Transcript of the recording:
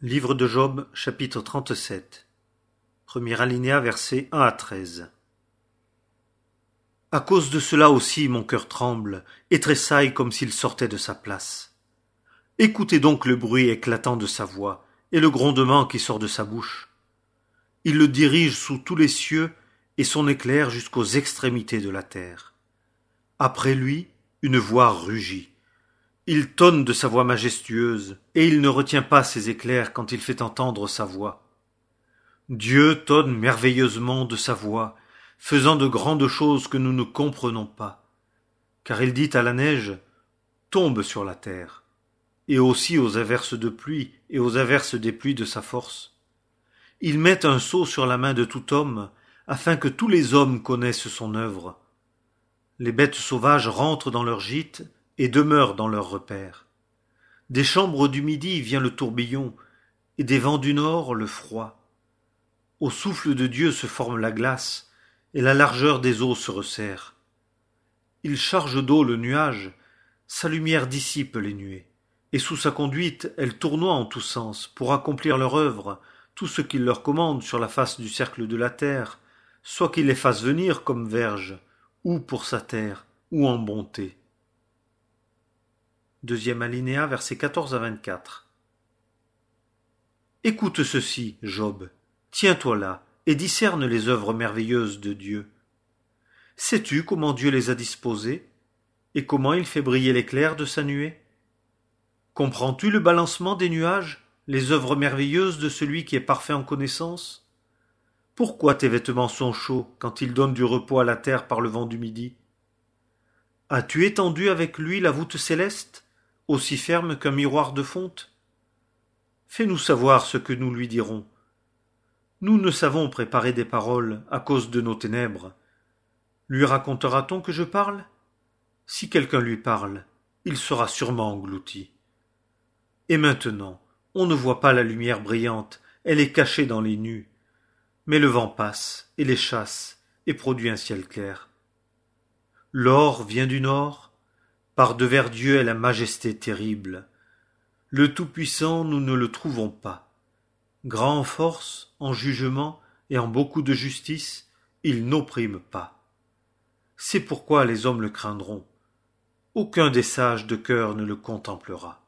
Livre de Job, chapitre 37. Premier alinéa, versets 1 à 13. À cause de cela aussi mon cœur tremble et tressaille comme s'il sortait de sa place. Écoutez donc le bruit éclatant de sa voix et le grondement qui sort de sa bouche. Il le dirige sous tous les cieux et son éclair jusqu'aux extrémités de la terre. Après lui, une voix rugit. Il tonne de sa voix majestueuse, et il ne retient pas ses éclairs quand il fait entendre sa voix. Dieu tonne merveilleusement de sa voix, faisant de grandes choses que nous ne comprenons pas. Car il dit à la neige, tombe sur la terre, et aussi aux averses de pluie et aux averses des pluies de sa force. Il met un sceau sur la main de tout homme, afin que tous les hommes connaissent son œuvre. Les bêtes sauvages rentrent dans leurs gîtes, et demeurent dans leurs repères. Des chambres du midi vient le tourbillon, et des vents du nord le froid. Au souffle de Dieu se forme la glace, et la largeur des eaux se resserre. Il charge d'eau le nuage, sa lumière dissipe les nuées, et sous sa conduite elles tournoient en tous sens, pour accomplir leur œuvre, tout ce qu'il leur commande sur la face du cercle de la terre, soit qu'il les fasse venir comme verges, ou pour sa terre, ou en bonté. Deuxième alinéa, versets 14 à 24. Écoute ceci, Job, tiens-toi là, et discerne les œuvres merveilleuses de Dieu. Sais-tu comment Dieu les a disposées, et comment il fait briller l'éclair de sa nuée? Comprends-tu le balancement des nuages, les œuvres merveilleuses de celui qui est parfait en connaissance? Pourquoi tes vêtements sont chauds quand il donne du repos à la terre par le vent du midi? As-tu étendu avec lui la voûte céleste, aussi ferme qu'un miroir de fonte? Fais-nous savoir ce que nous lui dirons. Nous ne savons préparer des paroles à cause de nos ténèbres. Lui racontera-t-on que je parle? Si quelqu'un lui parle, il sera sûrement englouti. Et maintenant, on ne voit pas la lumière brillante, elle est cachée dans les nues. Mais le vent passe, et les chasse, et produit un ciel clair. L'or vient du nord, par-devers Dieu est la majesté terrible. Le Tout-Puissant, nous ne le trouvons pas. Grand en force, en jugement et en beaucoup de justice, il n'opprime pas. C'est pourquoi les hommes le craindront. Aucun des sages de cœur ne le contemplera.